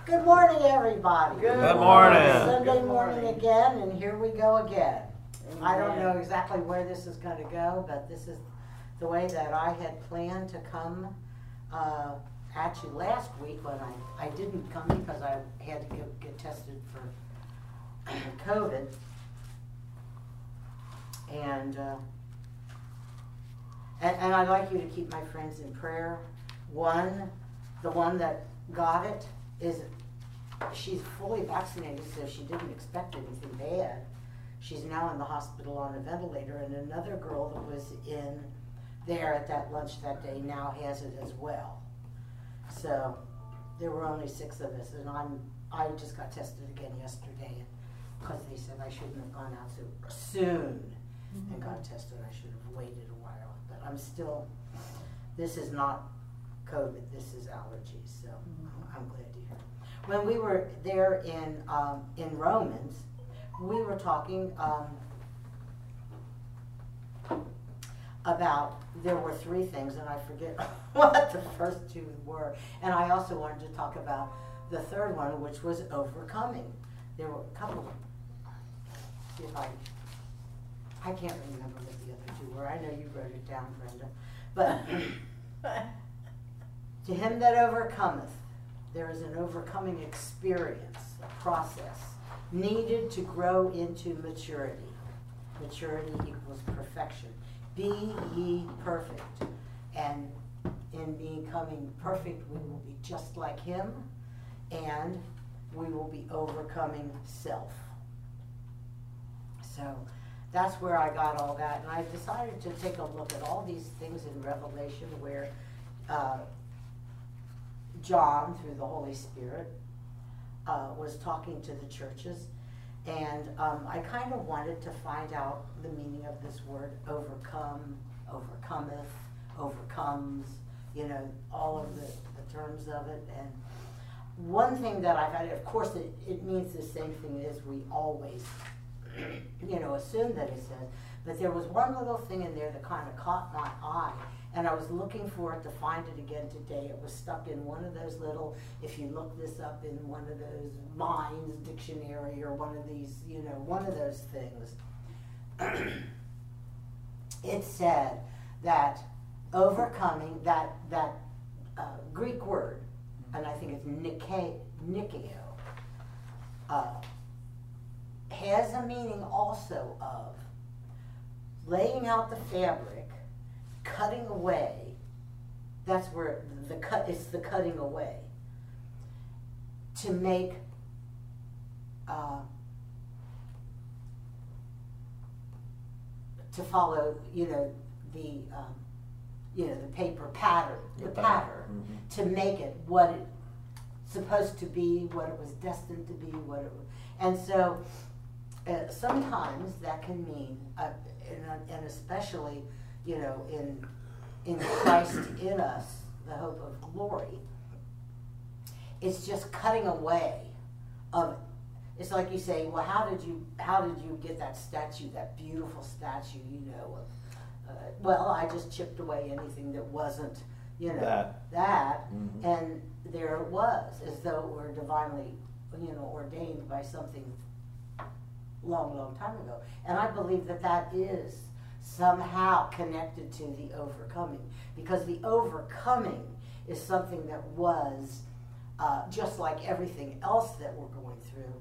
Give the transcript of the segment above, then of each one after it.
Good morning, everybody. Good morning. Sunday morning again, and here we go again. I don't know exactly where this is going to go, but this is the way that I had planned to come at you last week when I didn't come because I had to get tested for COVID. And I'd like you to keep my friends in prayer. The one that got it she's fully vaccinated, so she didn't expect anything bad. She's now in the hospital on a ventilator, and another girl that was in there at that lunch that day now has it as well. So there were only 6 of us, and I just got tested again yesterday because they said I shouldn't have gone out so soon and got tested. I should have waited a while, but I'm still. This is not COVID. This is allergies. So I'm glad to hear. When we were there in Romans, we were talking about, there were 3 things, and I forget what the first 2 were. And I also wanted to talk about the third one, which was overcoming. There were a couple of, see if I can't remember what the other 2 were. I know you wrote it down, Brenda. But to him that overcometh, there is an overcoming experience, a process, needed to grow into maturity. Maturity equals perfection. Be ye perfect. And in becoming perfect, we will be just like him, and we will be overcoming self. So that's where I got all that. And I decided to take a look at all these things in Revelation where John, through the Holy Spirit, was talking to the churches. And I kind of wanted to find out the meaning of this word overcome, overcometh, overcomes, all of the terms of it. And one thing that I've had, of course, it means the same thing as we always, assume that it says. But there was one little thing in there that kind of caught my eye. And I was looking for it to find it again today. It was stuck in one of those little, if you look this up in one of those Minds dictionary or one of these, one of those things. It said that overcoming, that Greek word, and I think it's nikeo, has a meaning also of laying out the fabric, cutting away. That's where it's the cutting away to make to follow the paper pattern, the pattern, to make it what it's supposed to be, what it was destined to be, what it was. And so sometimes that can mean and especially in Christ in us, the hope of glory, it's just cutting away of. It's like you say, well, how did you get that statue, that beautiful statue, well, I just chipped away anything that wasn't, that, and there it was, as though it were divinely, ordained by something long, long time ago. And I believe that is somehow connected to the overcoming, because the overcoming is something that was just like everything else that we're going through,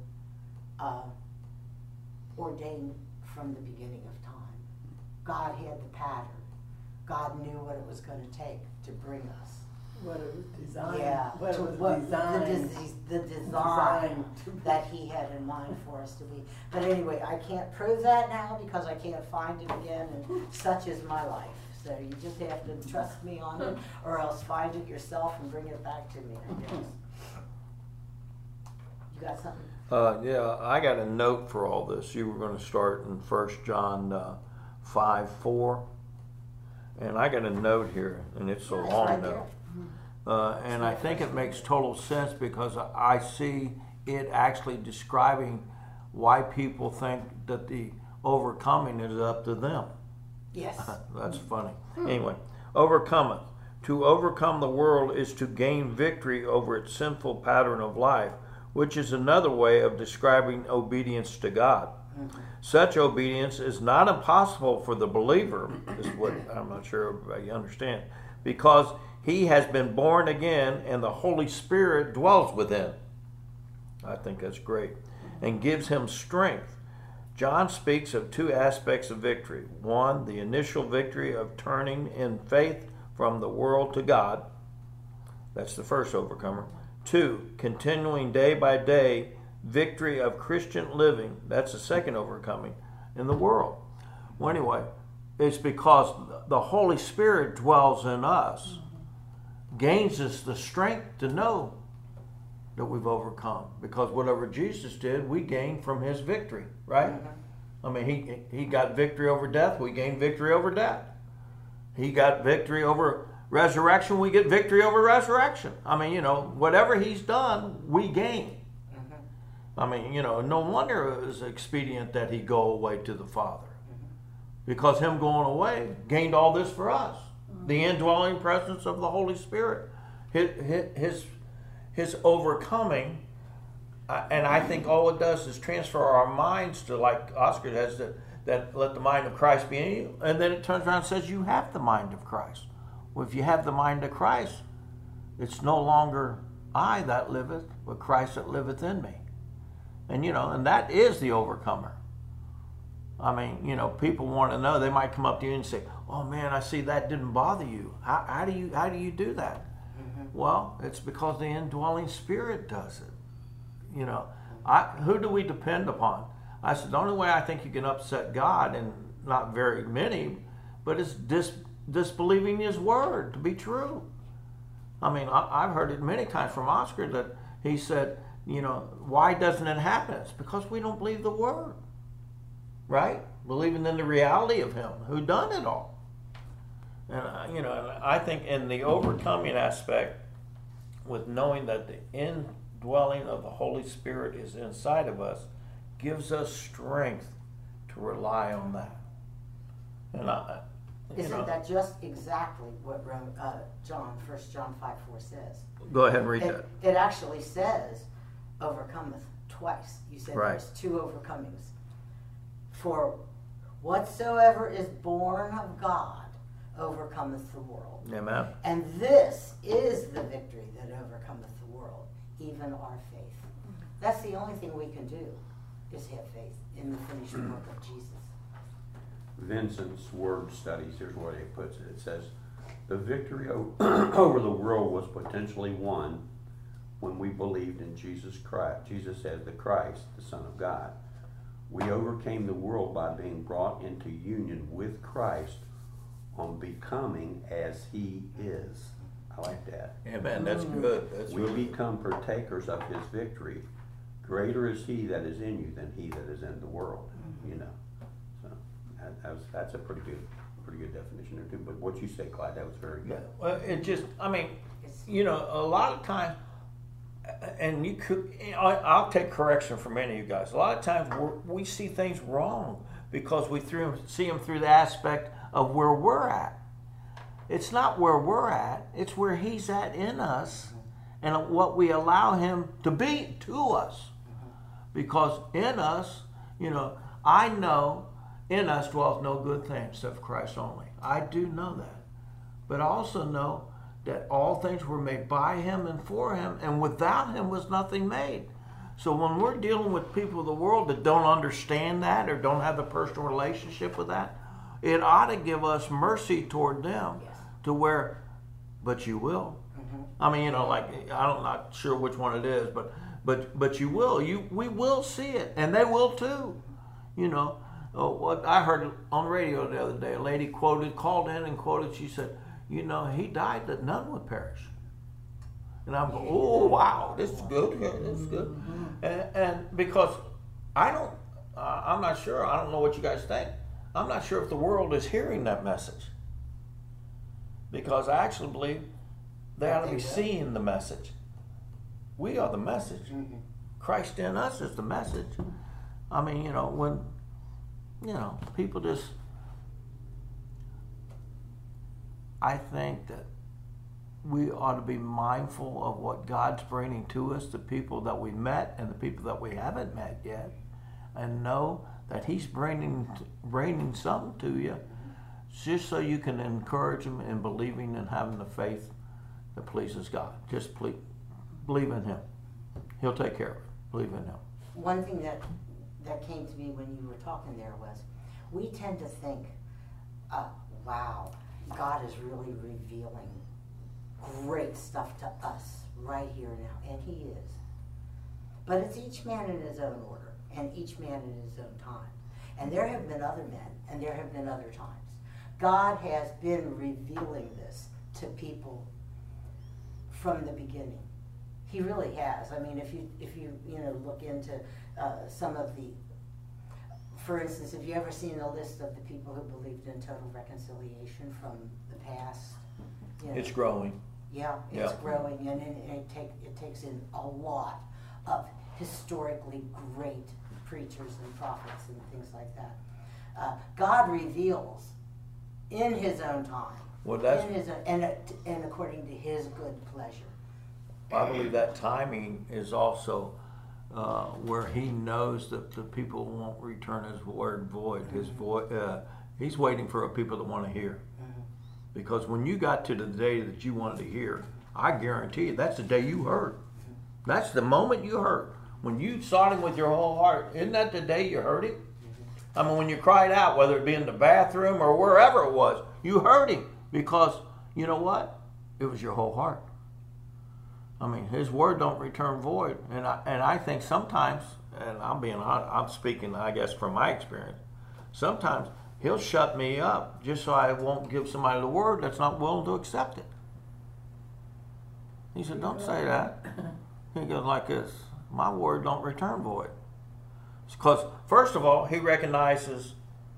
ordained from the beginning of time. God had the pattern. God knew what it was going to take to bring us. What it was designed. Yeah, the design that he had in mind for us to be. But anyway, I can't prove that now because I can't find it again, and such is my life. So you just have to trust me on it, or else find it yourself and bring it back to me, I guess. You got something? Yeah, I got a note for all this. You were going to start in 1 John 5:4, and I got a note here, and it's a long right note. And I think it makes total sense because I see it actually describing why people think that the overcoming is up to them. Yes. That's funny. Anyway, overcometh. To overcome the world is to gain victory over its sinful pattern of life, which is another way of describing obedience to God. Such obedience is not impossible for the believer, this is what I'm not sure everybody understands, because he has been born again and the Holy Spirit dwells within. I think that's great. And gives him strength. John speaks of two aspects of victory. One, the initial victory of turning in faith from the world to God. That's the first overcomer. Two, continuing day by day victory of Christian living. That's the second overcoming in the world. Well, anyway, it's because the Holy Spirit dwells in us, gains us the strength to know that we've overcome. Because whatever Jesus did, we gain from his victory, right? I mean, he got victory over death, we gain victory over death. He got victory over resurrection, we get victory over resurrection. I mean, whatever he's done, we gain. I mean, no wonder it was expedient that he go away to the Father. Because him going away gained all this for us. The indwelling presence of the Holy Spirit. His overcoming, and I think all it does is transfer our minds to, like Oscar has, that let the mind of Christ be in you. And then it turns around and says you have the mind of Christ. Well, if you have the mind of Christ, it's no longer I that liveth, but Christ that liveth in me. And, and that is the overcomer. I mean, people want to know. They might come up to you and say, oh man, I see that didn't bother you. How do you do that? Well, it's because the indwelling Spirit does it. Who do we depend upon? I said, the only way I think you can upset God, and not very many, but it's disbelieving his word to be true. I mean, I've heard it many times from Oscar that he said, why doesn't it happen? It's because we don't believe the word, right? Believing in the reality of him who done it all. And, and I think in the overcoming aspect, with knowing that the indwelling of the Holy Spirit is inside of us, gives us strength to rely on that. And Isn't that just exactly what 1 John 5:4 says? Go ahead and read that. It actually says, overcometh twice. You said right. There's two overcomings. For whatsoever is born of God overcometh the world. Amen. And this is the victory that overcometh the world, even our faith. That's the only thing we can do, is have faith in the finished work of Jesus. Vincent's word studies, here's what he puts it. It says, the victory over the world was potentially won when we believed in Jesus Christ. Jesus as the Christ, the Son of God. We overcame the world by being brought into union with Christ on becoming as he is. I like that. Amen. That's good. We become partakers of his victory. Greater is he that is in you than he that is in the world. So that's a pretty good definition there too. But what you said, Clyde, that was very good. Yeah. Well, it just, I mean, a lot of times, and you could, I'll take correction from any of you guys. A lot of times we see things wrong because we see them through the aspect of where we're at. It's not where we're at, it's where he's at in us and what we allow him to be to us. Because in us, I know in us dwells no good thing except Christ only. I do know that. But I also know that all things were made by him and for him, and without him was nothing made. So when we're dealing with people of the world that don't understand that or don't have a personal relationship with that, it ought to give us mercy toward them to where, but you will. I mean, like, I'm not sure which one it is, but you will. We will see it, and they will too. What I heard on the radio the other day, a lady called in and quoted, she said, he died that none would perish. And I'm going, oh, wow, this is good. This is good. And because I'm not sure, I don't know what you guys think. I'm not sure if the world is hearing that message. Because I actually believe they ought to be seeing the message. We are the message. Christ in us is the message. I mean, when, people just, I think that we ought to be mindful of what God's bringing to us, the people that we met and the people that we haven't met yet, and know that He's bringing something to you, just so you can encourage them in believing and having the faith that pleases God. Just believe in Him. He'll take care of it. Believe in Him. One thing that came to me when you were talking there was, we tend to think, wow, God is really revealing great stuff to us right here now, and He is. But it's each man in his own order, and each man in his own time. And there have been other men, and there have been other times. God has been revealing this to people from the beginning. He really has. I mean, if you look into some of the, for instance, have you ever seen a list of the people who believed in total reconciliation from the past? It's growing. Yeah, it's growing, and it takes in a lot of historically great preachers and prophets and things like that. God reveals in His own time, and according to His good pleasure. I believe that timing is also where He knows that the people won't return His word void. He's waiting for people that want to hear. Because when you got to the day that you wanted to hear, I guarantee you that's the day you heard. That's the moment you heard. When you sought Him with your whole heart, isn't that the day you heard Him? I mean, when you cried out, whether it be in the bathroom or wherever it was, you heard Him. Because, you know what? It was your whole heart. I mean, His word don't return void. And I think sometimes, and I'm speaking, I guess, from my experience, sometimes He'll shut me up just so I won't give somebody the word that's not willing to accept it. He said, don't say that. He goes like this, my word don't return void. Because, first of all, He recognizes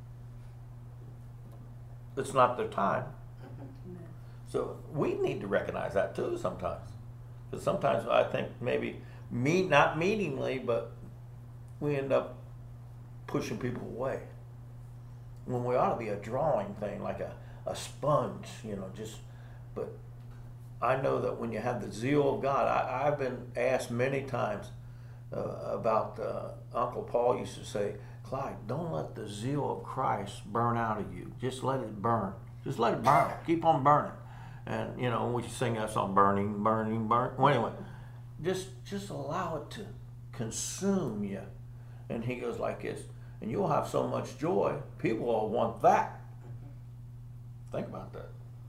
it's not their time. So we need to recognize that too sometimes. Because sometimes I think maybe not meaningly, but we end up pushing people away. When we ought to be a drawing thing, like a sponge, but I know that when you have the zeal of God, I've been asked many times about, Uncle Paul used to say, Clyde, don't let the zeal of Christ burn out of you. Just let it burn. Just let it burn. Keep on burning. And, we sing that song, burning, burning, burning. Well, anyway, just allow it to consume you. And he goes like this, and you'll have so much joy, people will want that. Think about that.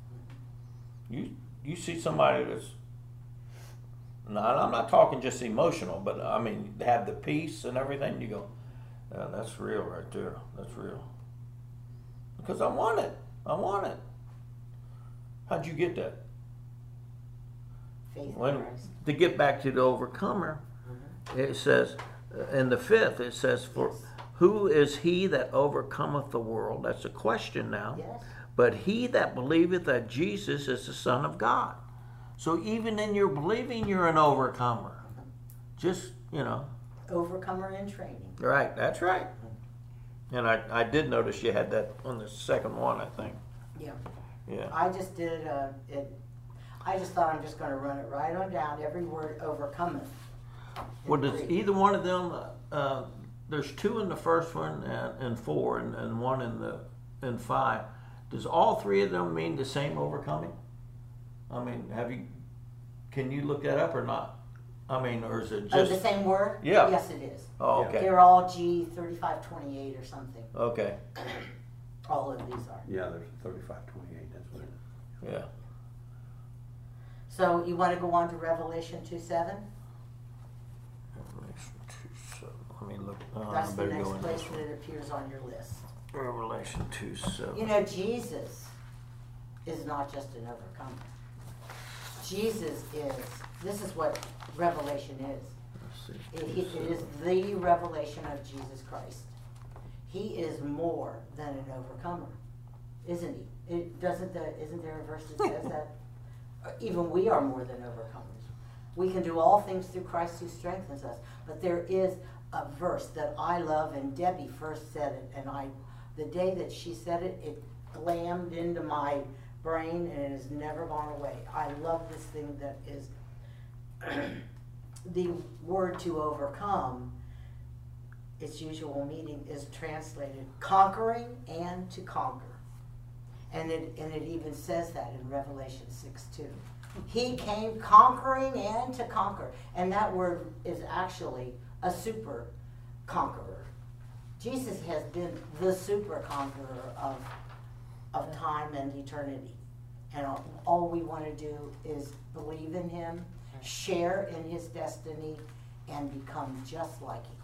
You see somebody that's, I'm not talking just emotional, but I mean, have the peace and everything, you go, that's real right there. That's real. Because I want it. I want it. How'd you get that? Faith in Christ. To get back to the overcomer, it says, in the 5th, it says, for who is he that overcometh the world? That's a question now. Yes. But he that believeth that Jesus is the Son of God. So even in your believing, you're an overcomer. Just, Overcomer in training. Right, that's right. And I did notice you had that on the second one, I think. Yeah. Yeah. I just did it. I just thought I'm just going to run it right on down. Every word overcometh. Well, does either one of them? There's 2 in the first one and 4, and 1 in 5. Does all 3 of them mean the same overcoming? I mean, can you look that up or not? I mean, or is it just the same word? Yeah. Yes, it is. Oh, okay. They're all G3528 or something. Okay. All of these are. Yeah, there's 3528. That's what it is. Yeah. So you want to go on to Revelation 2:7? Revelation 2:7. Let me look. That's the next place that it appears on your list. Revelation 2:7. Jesus is not just an overcomer. Jesus is, this is what Revelation is. It is the revelation of Jesus Christ. He is more than an overcomer, isn't he? Isn't there a verse that says that? Even we are more than overcomers. We can do all things through Christ who strengthens us. But there is a verse that I love, and Debbie first said it, and the day that she said it, it glammed into my brain, and it has never gone away. I love this thing that is the word to overcome. Its usual meaning is translated conquering and to conquer. And it even says that in Revelation 6:2. He came conquering and to conquer. And that word is actually a super conqueror. Jesus has been the super conqueror of time and eternity. And all we want to do is believe in him, share in his destiny, and become just like him.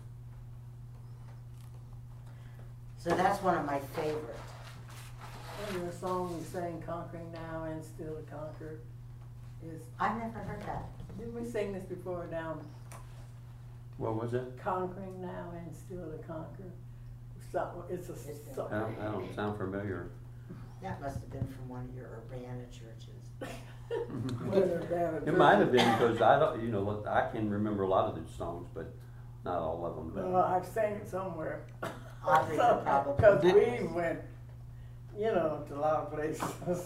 So that's one of my favorites. And the song we sang, Conquering Now and Still to Conquer, is, I've never heard that. didn't we sing this before down? What was it? Conquering Now and Still to Conquer. It's a song. I don't sound familiar. That must have been from one of your Urbana churches. It might have been because I don't, I can remember a lot of these songs, but not all of them. Well, I've sang it somewhere. Audrey could probably. Because we went, to a lot of places,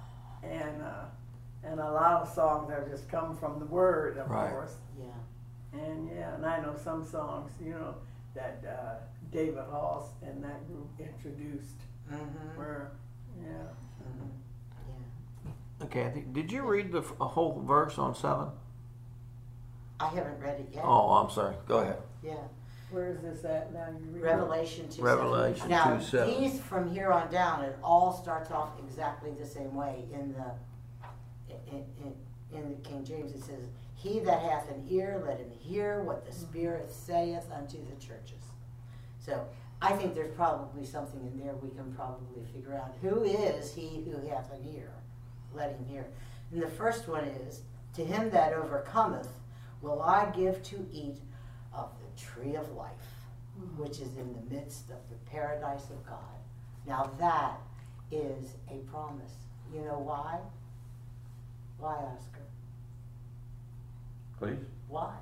and a lot of songs have just come from the Word, of Right. course. Yeah. And I know some songs, that David Hoss and that group introduced. Mm-hmm. Where, yeah. Mm-hmm. Yeah. Kathy, did you read the whole verse on 7? I haven't read it yet. Oh, I'm sorry. Go ahead. Yeah. Where is this at now? You read Revelation 2:7. Revelation Now, 2:7. these from here on down, it all starts off exactly the same way. In the King James, it says, "He that hath an ear, let him hear what the Spirit saith unto the churches." So I think there's probably something in there we can probably figure out. Who is he who hath an ear? Let him hear. And the first one is, "To him that overcometh will I give to eat of the tree of life, which is in the midst of the paradise of God." Now that is a promise. You know why? Why, Oscar? Please. Why?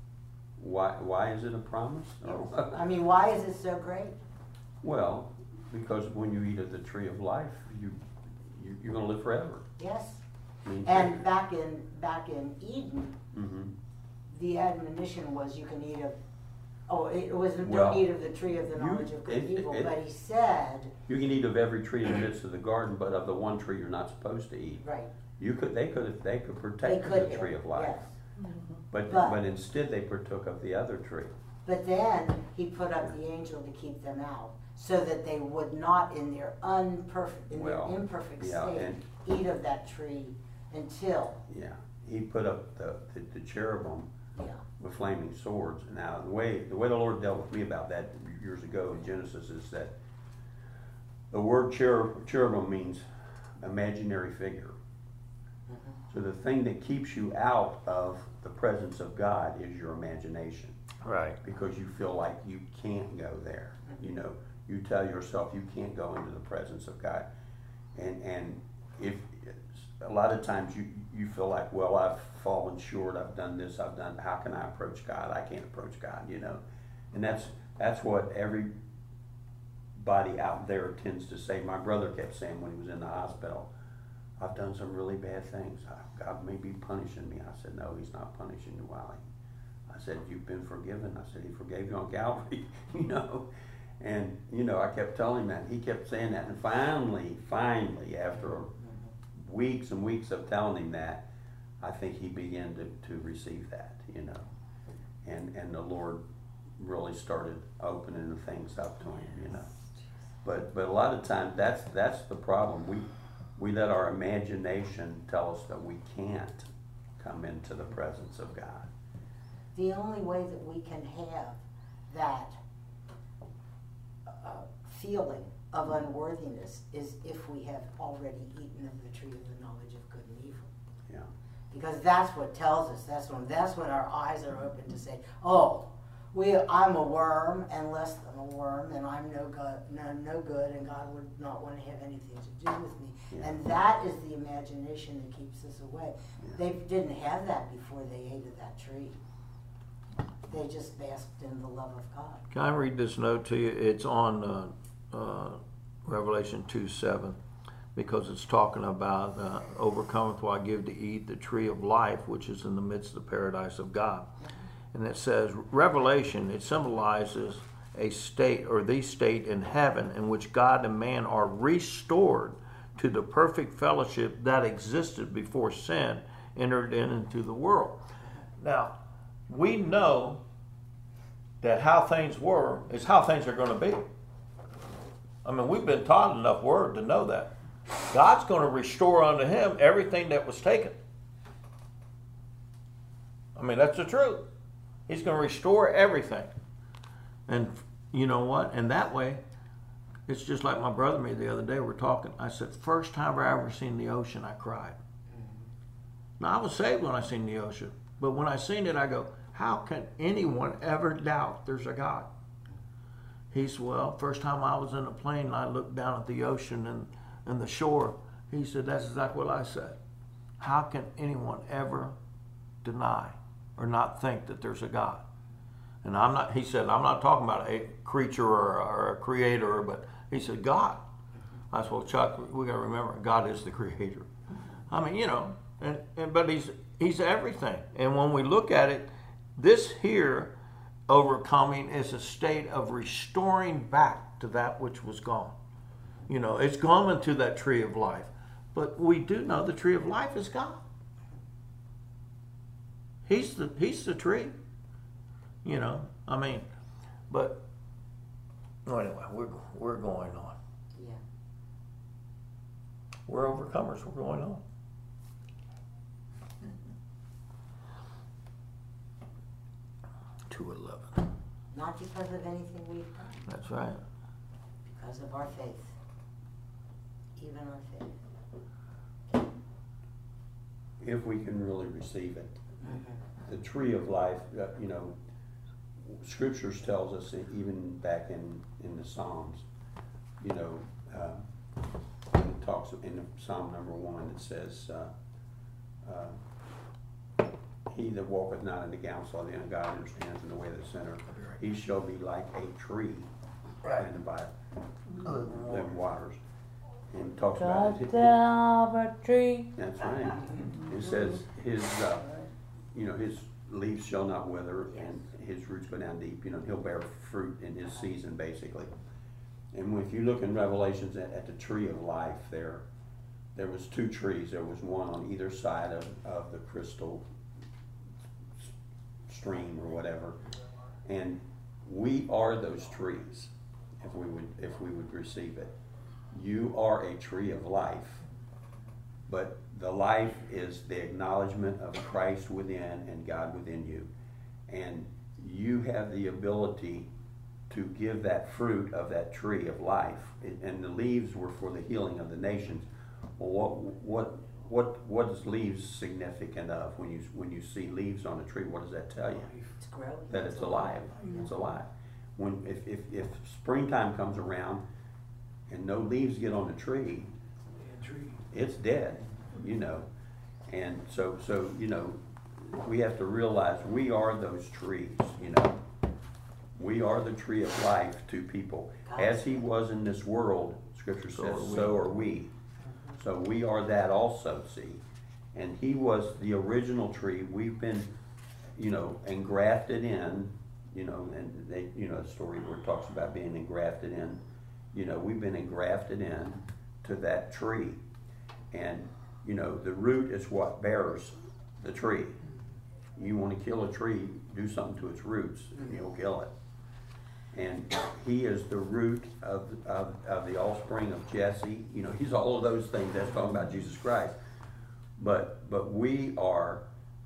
Why is it a promise? I mean, why is it so great? Well, because when you eat of the tree of life, you're going to live forever. Yes. I mean, And back in Eden, mm-hmm. the admonition was you can eat of. Oh, it wasn't Well, don't eat of the tree of the knowledge of good and evil, but he said. You can eat of every tree in the midst of the garden, but of the one tree you're not supposed to eat. Right. They could They partake could of the tree of life, Yes. but instead they partook of the other tree. But then he put up the angel to keep them out, so that they would not, in their imperfect yeah, state, eat of that tree until. Yeah, he put up the cherubim Yeah. with flaming swords. Now the way the Lord dealt with me about that years ago in Genesis is that the word cherubim means imaginary figure. So the thing that keeps you out of the presence of God is your imagination. Right. Because you feel like you can't go there. You tell yourself you can't go into the presence of God. And if a lot of times you feel like, well, I've fallen short, I've done this, how can I approach God? I can't approach God, And that's what everybody out there tends to say. My brother kept saying when he was in the hospital, I've done some really bad things. God may be punishing me. I said, no, he's not punishing you, Wally. I said, you've been forgiven. I said, he forgave you on Calvary, And, I kept telling him that. He kept saying that. And finally, after weeks and weeks of telling him that, I think he began to receive that, And the Lord really started opening things up to him, But a lot of times, that's the problem. We let our imagination tell us that we can't come into the presence of God. The only way that we can have that feeling of unworthiness is if we have already eaten of the tree of the knowledge of good and evil. Yeah. Because that's what tells us. That's when our eyes are open to say, "Oh, I'm a worm and less than a worm, and I'm no good, and God would not want to have anything to do with me." Yeah. And that is the imagination that keeps us away. Yeah. They didn't have that before they ate of that tree. They just basked in the love of God. Can I read this note to you? It's on Revelation 2:7. because it's talking about overcometh will I give to eat the tree of life, which is in the midst of the paradise of God. And it says, Revelation, it symbolizes a state or the state in heaven in which God and man are restored to the perfect fellowship that existed before sin entered into the world. Now, we know that how things were is how things are going to be. I mean, we've been taught enough word to know that. God's going to restore unto him everything that was taken. I mean, that's the truth. He's going to restore everything. And you know what? And that way, it's just like my brother and me the other day, we're talking. I said, first time I ever seen the ocean, I cried. Now, I was saved when I seen the ocean. But when I seen it, I go, how can anyone ever doubt there's a God? He said, well, first time I was in a plane and I looked down at the ocean and the shore. He said, that's exactly what I said. How can anyone ever deny or not think that there's a God? And he said, I'm not talking about a creature or a creator, but he said, God. I said, well, Chuck, we got to remember, God is the creator. I mean, you know, but he's everything. And when we look at it, this here, overcoming, is a state of restoring back to that which was gone. You know, it's gone into that tree of life. But we do know the tree of life is God. He's the tree. You know, I mean, but anyway, we're going on. Yeah. We're overcomers. We're going on. $2.11. Not because of anything we've done. That's right. Because of our faith. Even our faith. If we can really receive it. The tree of life, you know, Scriptures tells us that even back in the Psalms, you know, it talks in Psalm number 1, it says, he that walketh not in the counsel of the ungodly, stands in the way of the sinner, he shall be like a tree planted by them waters. And it talks about it. Tree. That's right. It says his, you know, his leaves shall not wither, and his roots go down deep. You know, he'll bear fruit in his season, basically. And if you look in Revelations at the tree of life, there was 2 trees. There was one on either side of the crystal stream or whatever, and we are those trees. If we would receive it, you are a tree of life. But the life is the acknowledgement of Christ within and God within you. And you have the ability to give that fruit of that tree of life. And the leaves were for the healing of the nations. Well, what is leaves significant of? When you see leaves on a tree, what does that tell you? It's growing. That it's alive. It's alive. If springtime comes around and no leaves get on the tree, it's dead, you know. And so you know, we have to realize we are those trees, you know. We are the tree of life to people. As he was in this world, Scripture says, so are we. So we are that also, see. And he was the original tree. We've been, you know, engrafted in, you know, and they, you know, the story where it talks about being engrafted in. You know, we've been engrafted in to that tree. And, you know, the root is what bears the tree. You want to kill a tree, do something to its roots, and you'll kill it. And he is the root of the offspring of Jesse. You know, he's all of those things. That's talking about Jesus Christ. But we are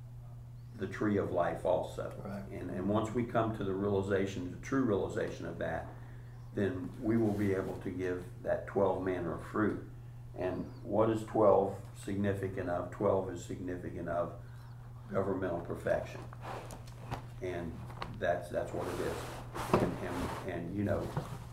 the tree of life also. Right. And once we come to the realization, the true realization of that, then we will be able to give that 12 manner of fruit. And what is 12 significant of? 12 is significant of governmental perfection. And that's what it is. And you know,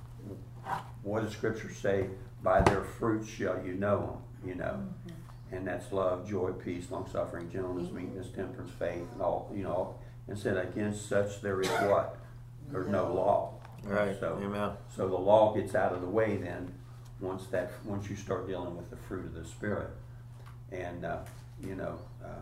what does Scripture say? By their fruits shall you know them, you know. And that's love, joy, peace, long-suffering, gentleness, meekness, temperance, faith, and all, you know. And said, against such there is what? There's no law. Right. So, Amen. so the law gets out of the way then once you start dealing with the fruit of the Spirit, and you know,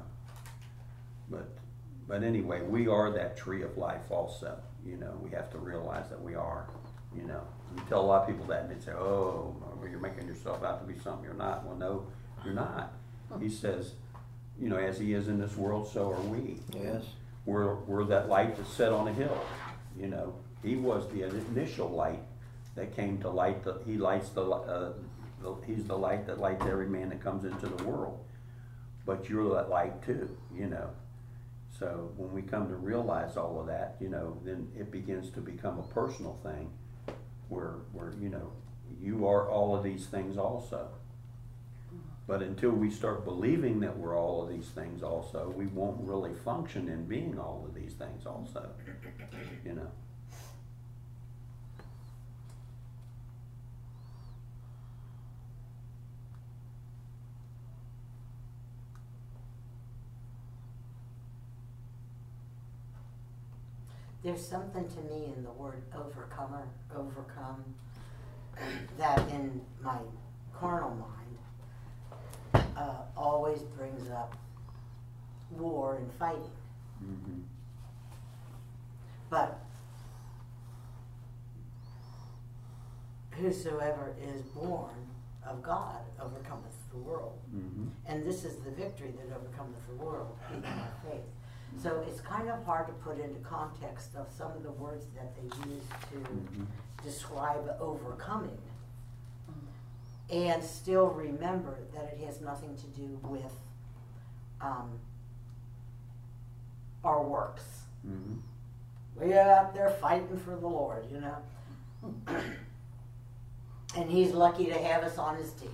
but anyway, we are that tree of life also. You know, we have to realize that we are. You know, you tell a lot of people that, and they say, "Oh, well, you're making yourself out to be something you're not." Well, no, you're not. He says, you know, as He is in this world, so are we. Yes. We're that light that's set on a hill. You know, He was the initial light that came to light. He lights He's the light that lights every man that comes into the world. But you're that light too. You know. So when we come to realize all of that, you know, then it begins to become a personal thing, where you know, you are all of these things also. But until we start believing that we're all of these things also, we won't really function in being all of these things also. You know. There's something to me in the word overcome, that in my carnal mind always brings up war and fighting. Mm-hmm. But whosoever is born of God overcometh the world. Mm-hmm. And this is the victory that overcometh the world, even our faith. So it's kind of hard to put into context of some of the words that they use to describe overcoming, and still remember that it has nothing to do with our works. Mm-hmm. We're out there fighting for the Lord, you know. And He's lucky to have us on His team.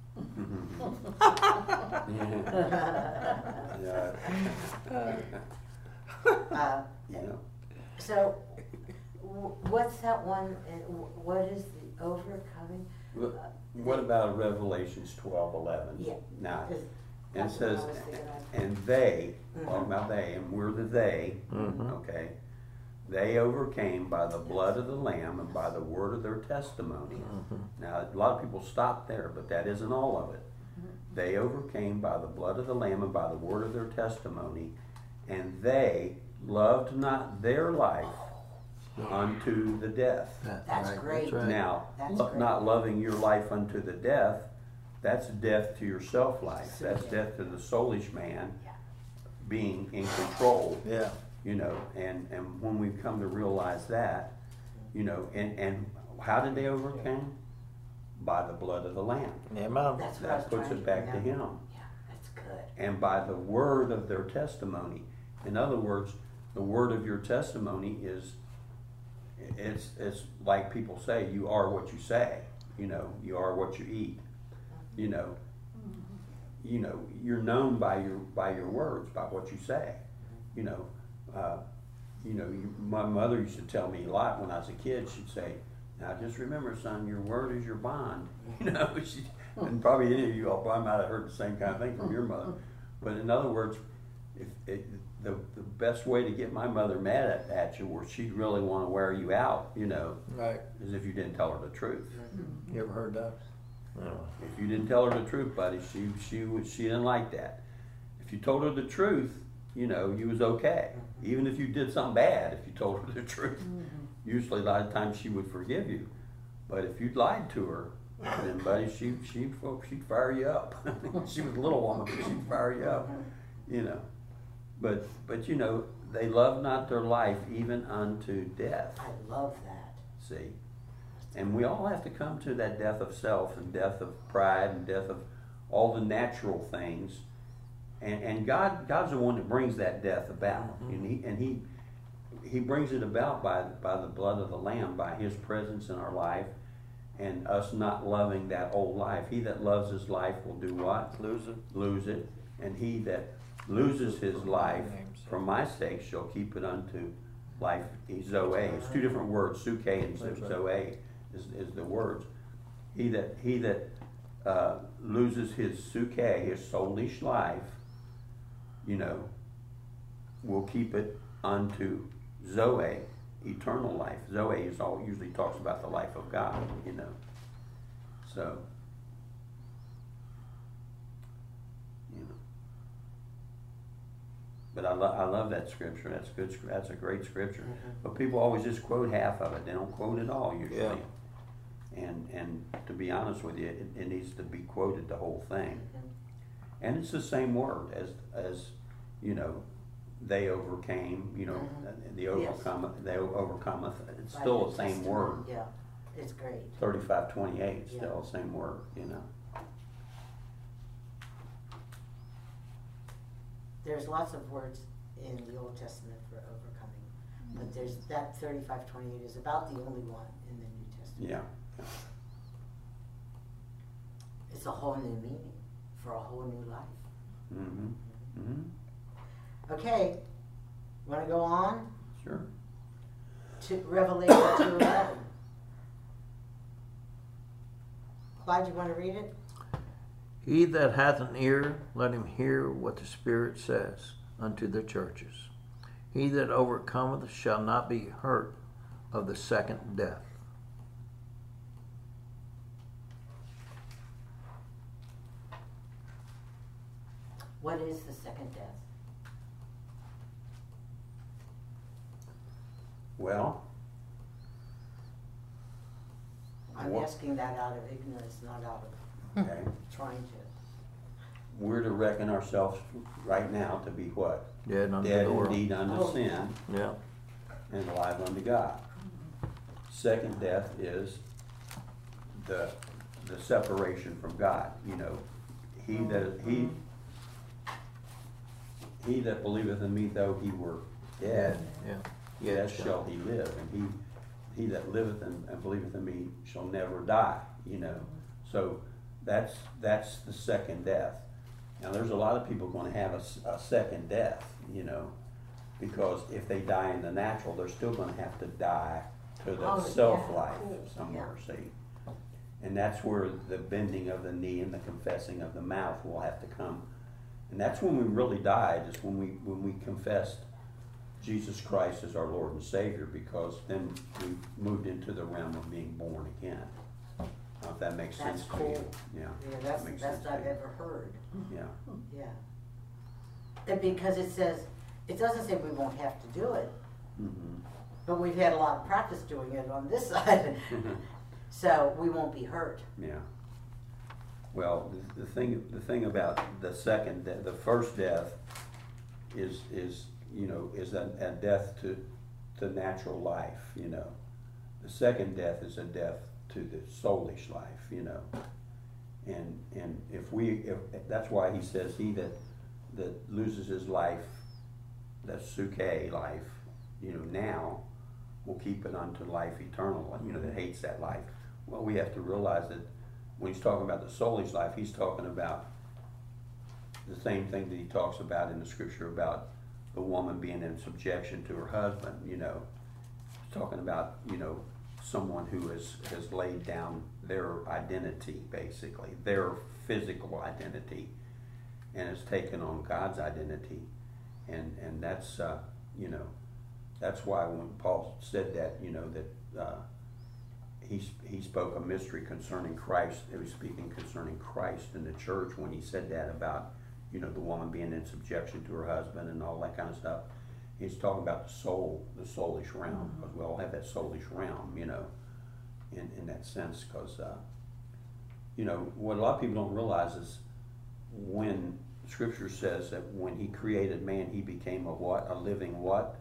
Yeah. So, what's that one? What is the overcoming? What about Revelations 12:11? Yeah. Now, and it That's says, what I was thinking of. and they, talking about they, and we're the they, okay? They overcame by the blood of the Lamb and by the word of their testimony. Now, a lot of people stop there, but that isn't all of it. They overcame by the blood of the Lamb and by the word of their testimony, and they loved not their life unto the death. That's right, great. that's right. Now, That's great. not loving your life unto the death, that's death to your self-life. That's death to the soulish man being in control. Yeah. You know, and when we come to realize that, you know, and how did they overcome? By the blood of the Lamb. Amen. That's what I was That puts trying it back to remember. Him. Yeah, that's good. And by the word of their testimony. In other words, the word of your testimony is, it's like people say, you are what you say. You know, you are what you eat. You know, you're known by your words, by what you say. You know, my mother used to tell me a lot when I was a kid. She'd say, "Now just remember, son, your word is your bond." You know, and probably any of you all probably might have heard the same kind of thing from your mother. But in other words, the best way to get my mother mad at you, or she'd really want to wear you out, you know, Right. is if you didn't tell her the truth. You ever heard that? If you didn't tell her the truth, buddy, she didn't like that. If you told her the truth, you know, you was okay. Even if you did something bad, if you told her the truth, usually a lot of times she would forgive you. But if you lied to her, then buddy, she'd fire you up. She was a little woman, but she'd fire you up. You know, but you know, they love not their life even unto death. I love that. See, and we all have to come to that death of self and death of pride and death of all the natural things. And God's the one that brings that death about, and He brings it about by the blood of the Lamb, by His presence in our life, and us not loving that old life. He that loves his life will do what? Lose it. Lose it. And he that loses his life for my sake shall keep it unto life. Zoe. It's two different words. Suke and Zoe is the words. He that loses his suke, his soulish life, you know, will keep it unto Zoe, eternal life. Zoe usually talks about the life of God, you know. So, you know. But I love that scripture. That's good. That's a great scripture. Mm-hmm. But people always just quote half of it. They don't quote it all usually. Yeah. And to be honest with you, it needs to be quoted the whole thing. Mm-hmm. And it's the same word as you know, they overcame. You know, the overcome. They overcometh. It's By still New the same Testament. word. Yeah, it's great. 35:28. Yeah. Still the same word. You know. There's lots of words in the Old Testament for overcoming, but there's that 35:28 is about the only one in the New Testament. Yeah. It's a whole new meaning for a whole new life. Mm-hmm. Mm-hmm. Okay, want to go on Sure. to Revelation 2:11? Clyde, you want to read it? He that hath an ear, let him hear what the Spirit says unto the churches. He that overcometh shall not be hurt of the second death. What is the second death? Well, I'm What- asking that out of ignorance, not out of okay. trying to. We're to reckon ourselves right now to be what? Dead unto Dead the world. indeed unto Oh, sin Yeah. and alive unto God. Second death is the separation from God. You know, he that believeth in me, though he were dead, Yeah. yet shall he live, and he that liveth and believeth in me shall never die. You know, so that's the second death. Now there's a lot of people going to have a second death. You know, because if they die in the natural, they're still going to have to die to the Oh, self yeah. life somewhere. See, and that's where the bending of the knee and the confessing of the mouth will have to come. And that's when we really died, is when we confessed Jesus Christ as our Lord and Savior, because then we moved into the realm of being born again. If that makes That's sense to you. cool. Yeah. Yeah, that that's makes the best sense to I've you. ever heard. Yeah. Yeah. And because it says, it doesn't say we won't have to do it, Mm-hmm. but we've had a lot of practice doing it on this side, so we won't be hurt. Yeah. Well, the thing about the second, the first death is you know, is a death to natural life. You know, the second death is a death to the soulish life. You know, and if that's why he says he that loses his life, that's suke life. You know, now will keep it unto life eternal. You know, that hates that life. Well, we have to realize that when he's talking about the soulish life, he's talking about the same thing that he talks about in the scripture about the woman being in subjection to her husband. You know, he's talking about, you know, someone who has laid down their identity, basically their physical identity, and has taken on God's identity, and that's you know, that's why when Paul said that, you know, that he spoke a mystery concerning Christ. He was speaking concerning Christ in the church when he said that about, you know, the woman being in subjection to her husband and all that kind of stuff. He's talking about the soul, the soulish realm, because we all have that soulish realm, you know, in that sense. Because you know, what a lot of people don't realize is when Scripture says that when he created man, he became a what? A living what?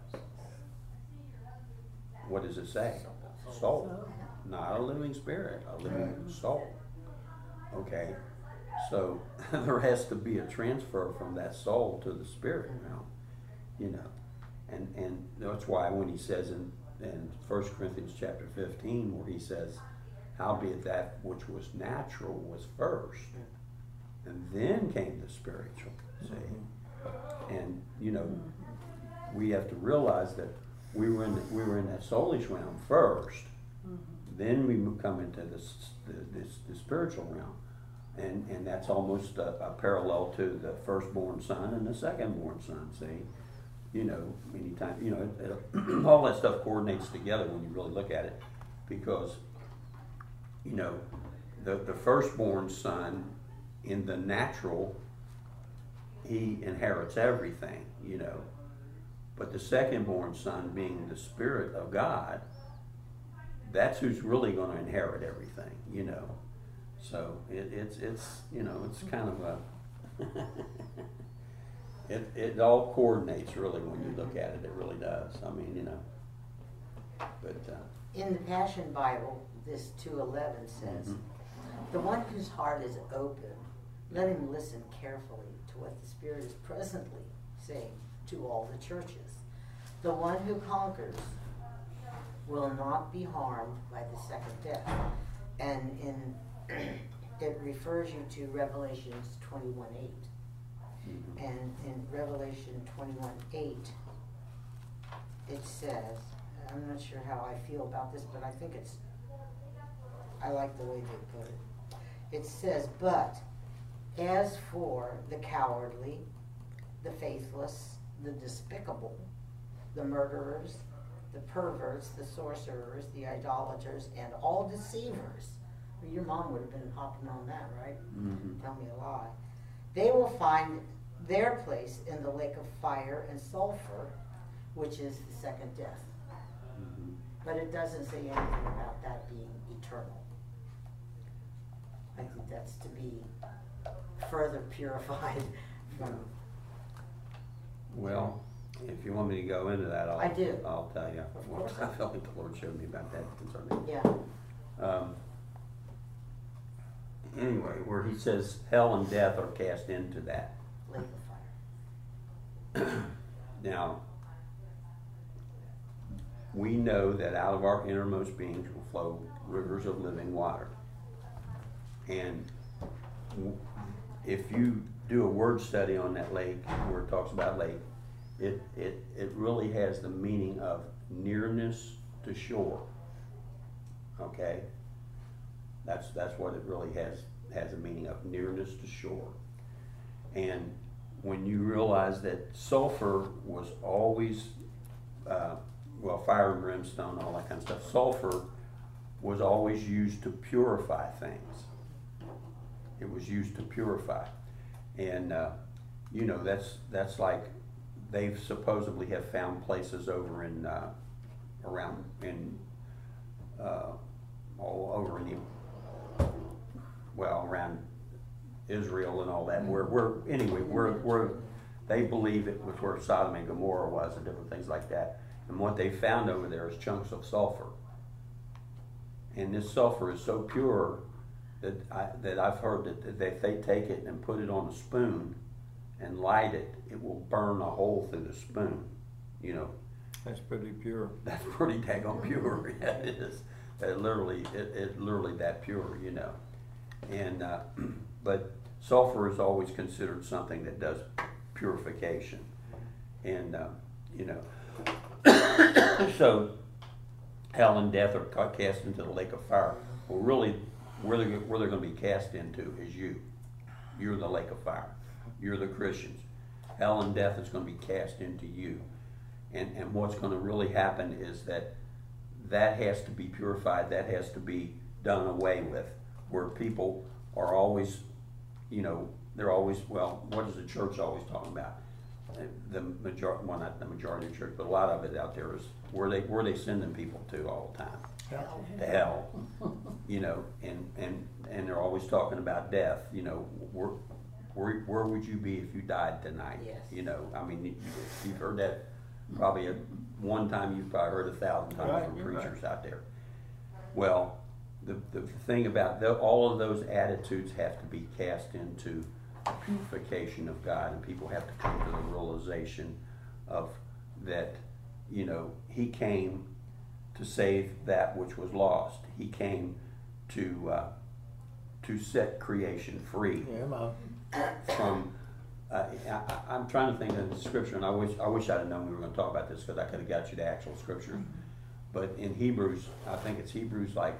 What does it say? Soul. Not a living spirit, a living soul. Okay, so there has to be a transfer from that soul to the spirit realm, you know, and that's why when he says in 1 Corinthians chapter 15, where he says, howbeit that which was natural was first, and then came the spiritual, see, and you know, we have to realize that we were in that soulish realm first. Then we come into the spiritual realm, and that's almost a parallel to the firstborn son and the secondborn son. See, you know, many times, you know, all that stuff coordinates together when you really look at it, because, you know, the firstborn son in the natural, he inherits everything, you know. But the second-born son, being the Spirit of God, that's who's really going to inherit everything, you know. So it's you know, it's kind of a it all coordinates really when you look at it. It really does. I mean, you know. But in the Passion Bible, this 2:11 says, "The one whose heart is open, let him listen carefully to what the Spirit is presently saying to all the churches. The one who conquers will not be harmed by the second death." And in it refers you to Revelations 21:8. And in Revelation 21:8, it says, I'm not sure how I feel about this, but I think I like the way they put it. It says, "But as for the cowardly, the faithless, the despicable, the murderers, the perverts, the sorcerers, the idolaters, and all deceivers," well, your mom would have been hopping on that, right? Tell me a lie. "They will find their place in the lake of fire and sulfur, which is the second death." But it doesn't say anything about that being eternal. I think that's to be further purified from. well, if you want me to go into that, I do. I'll tell you. Of course. I felt like the Lord showed me about that concerning. Yeah. Anyway, where he says hell and death are cast into that. Lake of fire. Now, we know that out of our innermost beings will flow rivers of living water. And if you do a word study on that lake, where it talks about lake, it really has the meaning of nearness to shore. Okay? That's what it really has a meaning of, nearness to shore. And when you realize that sulfur was always, fire and brimstone, all that kind of stuff, sulfur was always used to purify things. It was used to purify. And, you know, that's like, they've supposedly have found places over in, around in, all over in the, around Israel and all that, where they believe it was where Sodom and Gomorrah was and different things like that. And what they found over there is chunks of sulfur. And this sulfur is so pure that I've heard that if they take it and put it on a spoon and light it, it will burn a hole through the spoon. You know. That's pretty pure. That's pretty daggone pure. Yeah, it is. It literally that pure, you know. And but sulfur is always considered something that does purification, and you know. So hell and death are cast into the lake of fire. Well, really, where they're going to be cast into is you. You're the lake of fire. You're the Christians. Hell and death is going to be cast into you. And what's going to really happen is that has to be purified. That has to be done away with. Where people are always, you know, they're always, well, what is the church always talking about? The majority, well, not the majority of the church, but a lot of it out there is where they sending people to all the time. Hell. To hell. You know, and they're always talking about death. You know, where would you be if you died tonight? Yes. You know, I mean, you've heard that probably at one time. You've probably heard 1,000 times from preachers out there. Well, the thing about all of those attitudes have to be cast into purification of God, and people have to come to the realization of that, you know, He came to save that which was lost. He came to set creation free from. I'm trying to think of the scripture, and I wish I'd have known we were going to talk about this, because I could have got you the actual scripture. But in Hebrews, I think it's Hebrews, like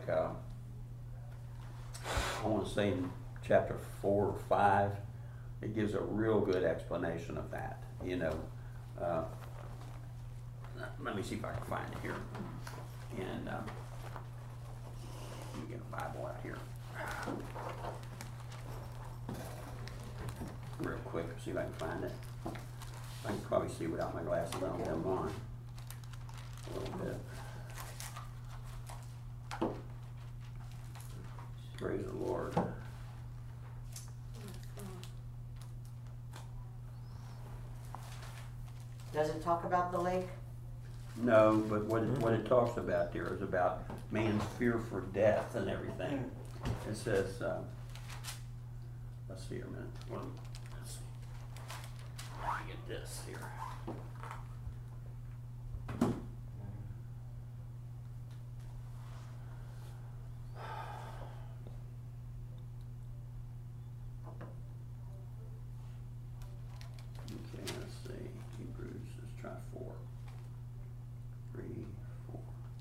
I want to say in chapter 4 or 5, it gives a real good explanation of that. You know, let me see if I can find it here. And let me get a Bible out here. Real quick, see if I can find it. I can probably see without my glasses. I don't have them on. A little bit. Praise the Lord. Does it talk about the lake? No, but what it talks about there is about man's fear for death and everything. It says, let's see here a minute. Let's see. Let me get this here. Okay, let's see. Hebrews, let's try 4. 3, 4.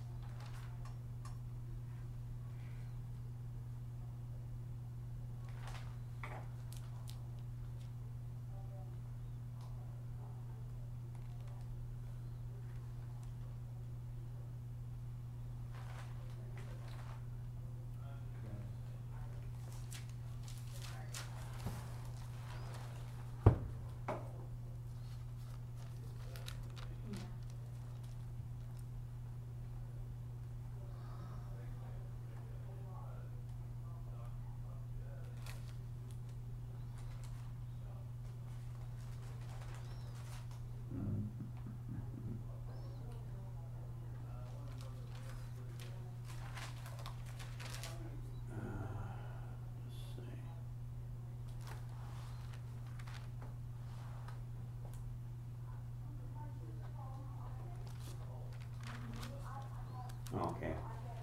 Okay.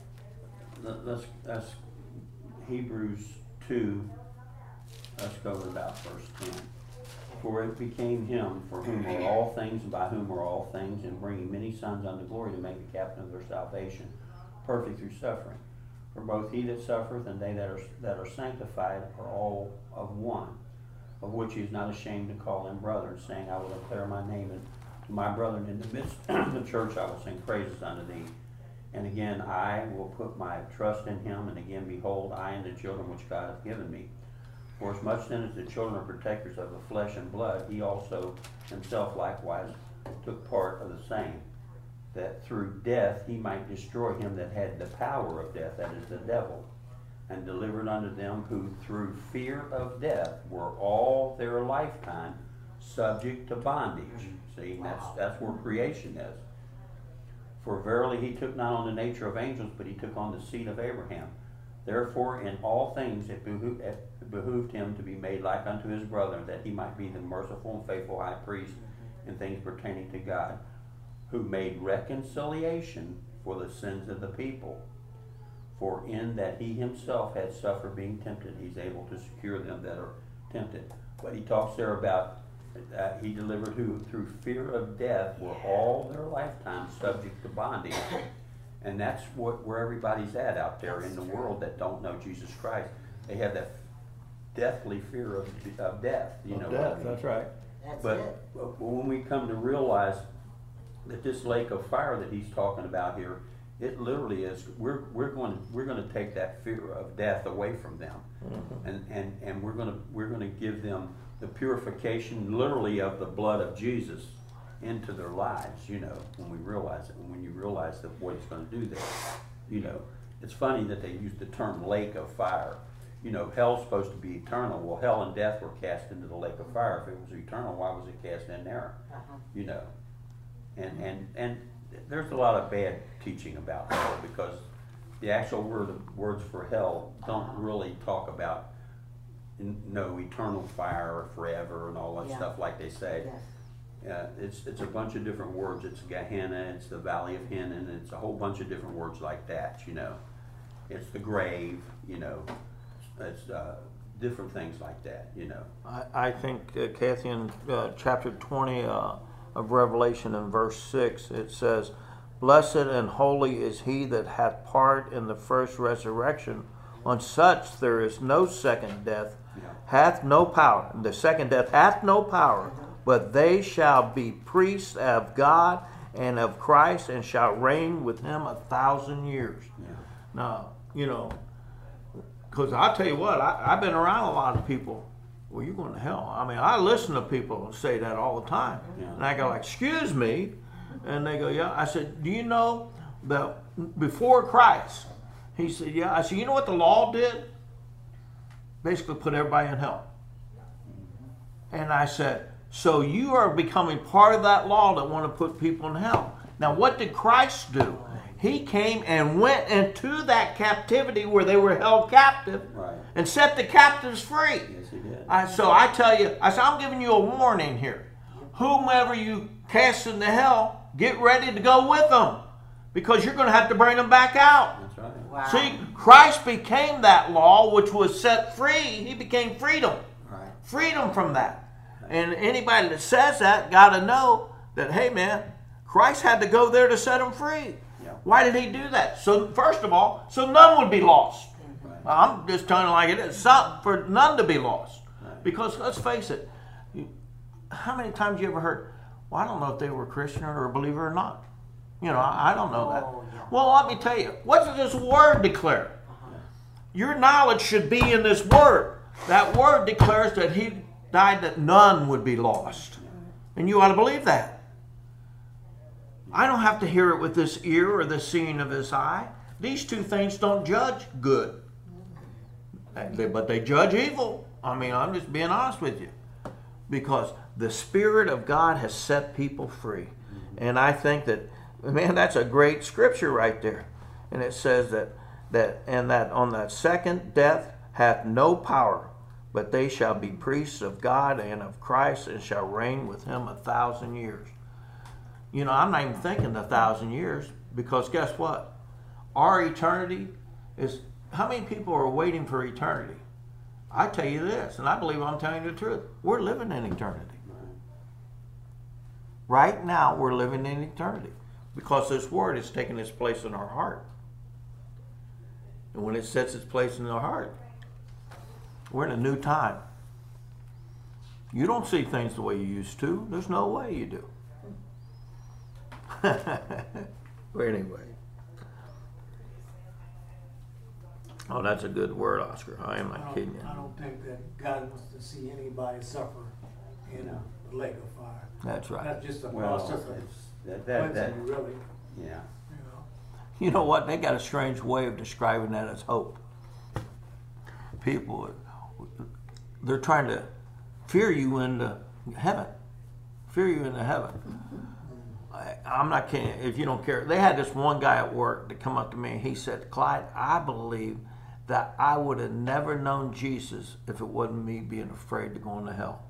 That's Hebrews 2. Let's go to about verse 10. For it became him for whom are all things, and by whom are all things, and bringing many sons unto glory, to make the captain of their salvation perfect through suffering. For both he that suffereth and they that are sanctified are all of one, of which he is not ashamed to call them brethren, saying, I will declare my name to my brethren in the midst of the church. I will sing praises unto thee. And again, I will put my trust in him. And again, behold, I and the children which God hath given me. For as much then as the children are partakers of the flesh and blood, he also himself likewise took part of the same, that through death he might destroy him that had the power of death, that is the devil, and delivered unto them who through fear of death were all their lifetime subject to bondage. See, that's where creation is. For verily he took not on the nature of angels, but he took on the seed of Abraham. Therefore in all things it behooved him to be made like unto his brethren, that he might be the merciful and faithful high priest in things pertaining to God, who made reconciliation for the sins of the people. For in that he himself had suffered being tempted, he's able to secure them that are tempted. But he talks there about he delivered who through fear of death were all their lifetime subject to bondage. And that's where everybody's at out there in the world that don't know Jesus Christ. They have that deathly fear of death. You know Death, that's right. But when we come to realize that this lake of fire that he's talking about here, it literally is. We're going to take that fear of death away from them, and we're going to give them the purification, literally, of the blood of Jesus into their lives. You know, when we realize it, when you realize that what he's going to do there. You know, it's funny that they use the term lake of fire. You know, hell's supposed to be eternal. Well, hell and death were cast into the lake of fire. If it was eternal, why was it cast in there? You know, and there's a lot of bad teaching about hell, because the actual words for hell don't really talk about eternal fire forever and all that stuff like they say. It's a bunch of different words. It's Gehenna, it's the Valley of Hinnom, it's a whole bunch of different words like that. You know, it's the grave. You know, it's different things like that. You know, I think Kathy, in chapter 20 of Revelation, in verse 6, it says, "Blessed and holy is he that hath part in the first resurrection. On such there is no second death, hath no power." The second death hath no power, but they shall be priests of God and of Christ, and shall reign with him 1,000 years. Now, you know, Because I'll tell you what, I've been around a lot of people. Well, you're going to hell. I mean, I listen to people say that all the time. Yeah. And I go like, excuse me. And they go, yeah. I said, do you know that before Christ? He said, yeah. I said, you know what the law did? Basically put everybody in hell. And I said, so you are becoming part of that law that want to put people in hell. Now, what did Christ do? He came and went into that captivity where they were held captive, Right. and set the captives free. Yes, he did. So I tell you, I said, I'm giving you a warning here. Whomever you cast into hell, get ready to go with them, because you're going to have to bring them back out. That's right. Wow. See, Christ became that law which was set free. He became freedom. Right. Freedom from that. And anybody that says that got to know that, hey man, Christ had to go there to set them free. Yeah. Why did he do that? So first of all, so none would be lost. Right. I'm just telling you like it is. For none to be lost. Right. Because let's face it, how many times you ever heard, well, I don't know if they were Christian or a believer or not. You know, I don't know that. Oh, yeah. Well, let me tell you, what does this word declare? Your knowledge should be in this word. That word declares that he died that none would be lost. And you ought to believe that. I don't have to hear it with this ear or the seeing of this eye. These two things don't judge good. But they judge evil. I mean, I'm just being honest with you. Because the Spirit of God has set people free. And I think that, man, that's a great scripture right there. And it says that on that second, death hath no power, but they shall be priests of God and of Christ, and shall reign with him 1,000 years. You know, I'm not even thinking 1,000 years, because guess what? Our eternity is, how many people are waiting for eternity? I tell you this, and I believe I'm telling you the truth. We're living in eternity. Right now, we're living in eternity, because this word is taking its place in our heart. And when it sets its place in our heart, we're in a new time. You don't see things the way you used to. There's no way you do. But anyway. Oh, that's a good word, Oscar. I am not kidding you. I don't think that God wants to see anybody suffer in a lake of fire. That's right. That's just a Well, process of that cleansing, really. yeah. You know. You know what? They got a strange way of describing that as hope. People, they're trying to fear you into heaven. Fear you into heaven. I'm not kidding. If you don't care, they had this one guy at work that come up to me and he said, "Clyde, I believe that I would have never known Jesus if it wasn't me being afraid to go into hell."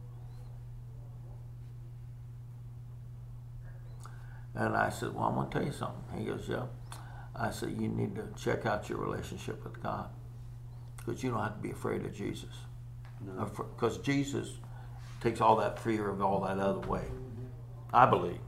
And I said, "Well, I'm going to tell you something." He goes, "Yeah." I said, "You need to check out your relationship with God, because you don't have to be afraid of Jesus. Because Jesus takes all that fear of all that other way." I believe.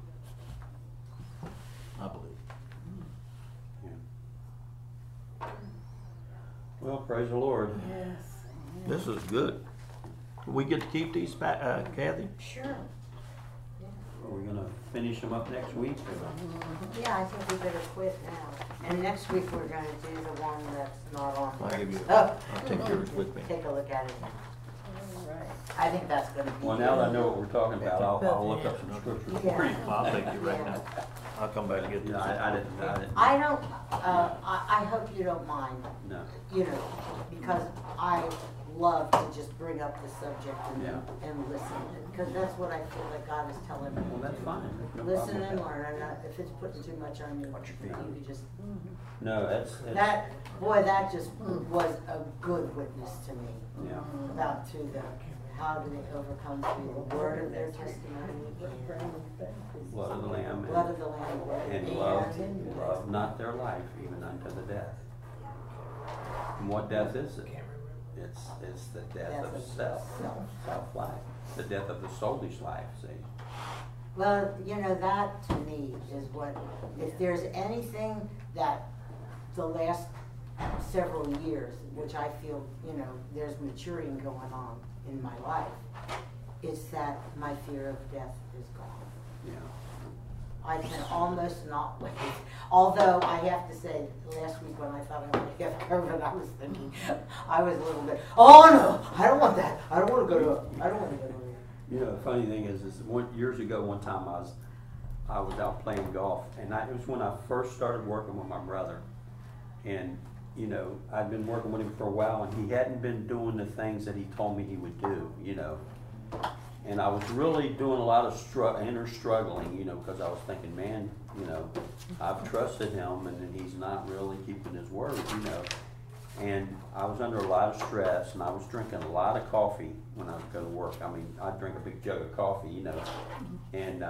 Yeah. Well, praise the Lord. Yes. This is good. We get to keep these, Kathy? Sure. Are we going to finish them up next week? Or? Yeah, I think we better quit now. And next week we're going to do the one that's not on I'll there. give you. Oh. I'll take yours with me. Take a look at it. All right. I think that's going to be. Well, now that I know what we're talking about, I'll look up some scriptures. Yeah. I'll take you right now. I'll come back and get You this. know, I didn't. I don't, I hope you don't mind, No. you know, because I love to just bring up the subject Yeah. and listen. Because that's what I feel like God is telling me. Well, that's fine. There's no Listen problem with and that. learn, and if it's putting too much on you, you could just, No, that's that just was a good witness to me. yeah. About through the, how do they overcome through the word of their testimony Blood of the Lamb blood of the Lamb and love not their life even unto the death. And what death is it? It's the death of self life, the death of the soulish life. See. Well, you know, that to me is what, if there's anything that the last several years, which I feel, you know, there's maturing going on in my life, it's that my fear of death is gone. Yeah. I can almost not wait. Although I have to say, last week when I thought I might have COVID, I was thinking, I was a little bit, oh no, I don't want that. I don't want to go to, I don't want to go to. You know, the funny thing is years ago, one time I was out playing golf, and it was when I first started working with my brother, and you know, I'd been working with him for a while, and he hadn't been doing the things that he told me he would do, you know, and I was really doing a lot of inner struggling, you know, because I was thinking, man, you know, I've trusted him, and then he's not really keeping his word, you know. And I was under a lot of stress, and I was drinking a lot of coffee when I was going to work. I mean, I'd drink a big jug of coffee, you know, and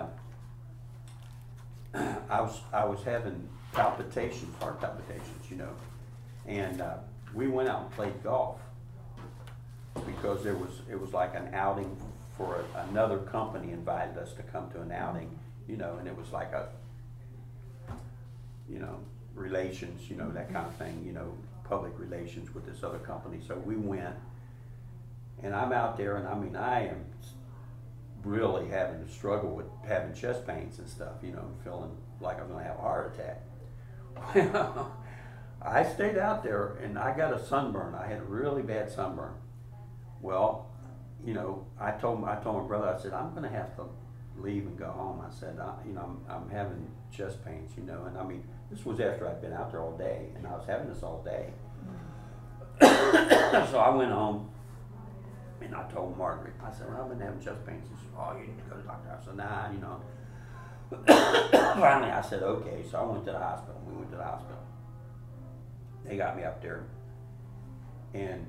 I was having palpitations, heart palpitations, you know, and we went out and played golf because it was like an outing for another company invited us to come to an outing, you know, and it was like a, you know, relations, you know, that kind of thing, you know, public relations with this other company. So we went, and I'm out there, and I mean, I am really having to struggle with having chest pains and stuff, you know, feeling like I'm going to have a heart attack. Well, I stayed out there, and I got a sunburn. I had a really bad sunburn. Well, you know, I told my brother, I said, I'm going to have to leave and go home. I said, you know, I'm having chest pains, you know, and I mean, this was after I'd been out there all day, and I was having this all day. So I went home, and I told Margaret, I said, well, I've been having chest pains. She said, oh, you need to go to the doctor. I said, nah, you know. Finally, I said, okay. So I went to the hospital. We went to the hospital. They got me up there, and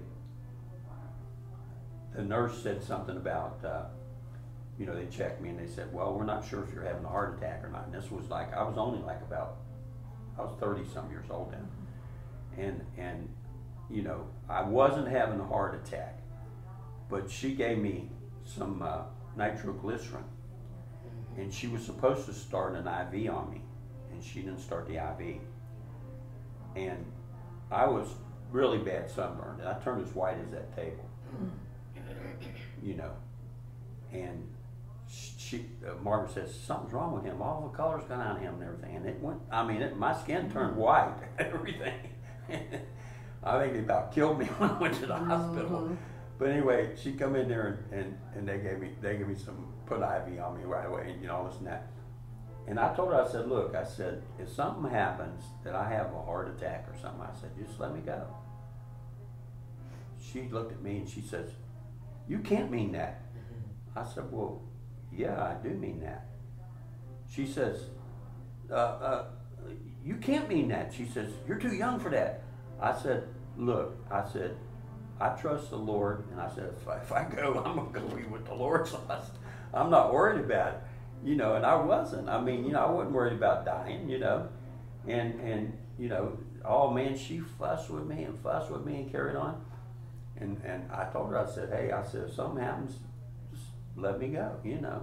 the nurse said something about, you know, they checked me, and they said, well, we're not sure if you're having a heart attack or not. And this was like, I was only like I was 30-some years old then. And you know, I wasn't having a heart attack, but she gave me some nitroglycerin, and she was supposed to start an IV on me, and she didn't start the IV. And I was really bad sunburned, and I turned as white as that table, you know. And Margaret says, something's wrong with him. All the color's gone out of him and everything. And it went, I mean, my skin turned white and everything. I think they about killed me when I went to the hospital. But anyway, she come in there and they gave me some, put an IV on me right away, and you know, all this and that. And I told her, I said, look, I said, if something happens that I have a heart attack or something, I said, just let me go. She looked at me and she says, you can't mean that. I said, well, yeah, I do mean that. She says, you can't mean that. She says, you're too young for that. I said, look, I said, I trust the Lord, and I said, if I go, I'm going to go be with the Lord, so I'm not worried about it, you know, and I wasn't. I mean, you know, I wasn't worried about dying, you know, and you know, oh man, she fussed with me and carried on, and I told her, I said, hey, I said, if something happens, just let me go, you know.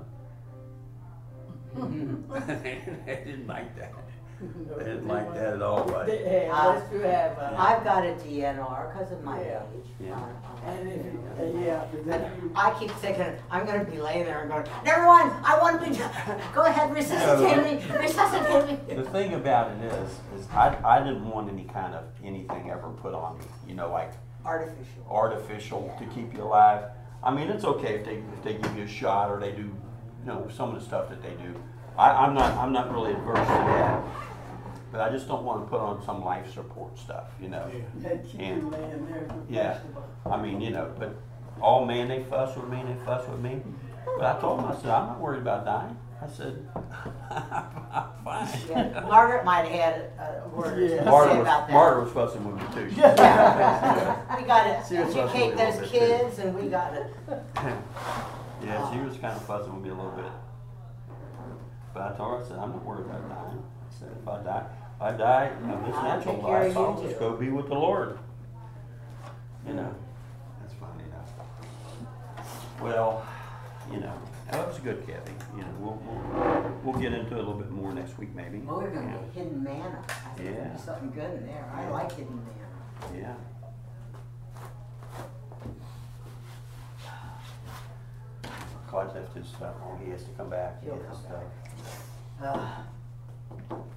They didn't like that. They didn't like that at all, but Hey, unless you have I've got a DNR because of my Yeah. age. Yeah. but then you, I keep thinking I'm going to be laying there and going, never mind, I want to be. Go ahead, resuscitate me. the thing about it is I didn't want any kind of anything ever put on me, you know, like artificial to keep you alive. I mean, it's okay if they give you a shot or they do, you know, some of the stuff that they do. I'm not really adverse to that, but I just don't want to put on some life support stuff, you know. that keep you laying there. Yeah, I mean, you know, but all man, they fuss with me. But I told them, I said, I'm not worried about dying. I said, I'm fine. Yeah, Margaret might have had a word to say Margaret about that. Margaret was fussing with me too. We got She to was fussing with me educate a those little bit, too. kids, and we got to. Yeah, she was kind of fussing with me a little bit. But I told her, I said, I'm not worried about dying. I said, if I die of this I'll natural take care of life, I'll you, just too. go be with the Lord. You know, that's funny enough. Well, you know, that was good, Kathy. You know, we'll get into it a little bit more next week, maybe. Well, we're going to get hidden manna. I think Yeah. there's something good in there. I like hidden manna. Yeah. Clyde left his stuff on. He has to come back. He'll He has come stuff. back. Amen.